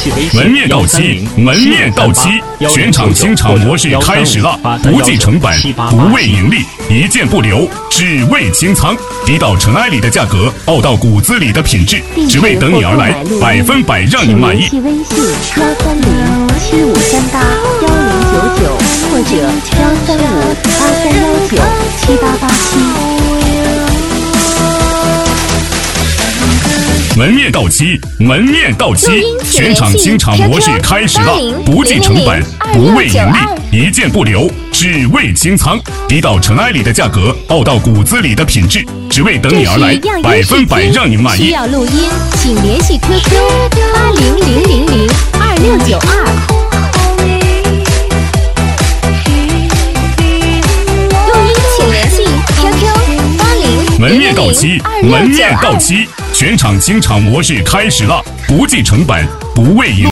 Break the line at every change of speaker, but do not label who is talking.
门面到期，门面到期，全场清场模式开始了，不计成本，不为盈利，一件不留，只为清仓，低到尘埃里的价格，傲到骨子里的品质，只为等你而来，100%让你满意。
微信13075381099或者13583197887。
门面到期，门面到期，全场清场模式开始了，不计成本，不为盈利，一件不留，只为清仓，低到尘埃里的价格，傲到骨子里的品质，只为等你而来，100%让你满意。
需要录音，请联系 QQ800002692。
门面到期，门面到期，全场清场模式开始了，不计成本，不为盈利。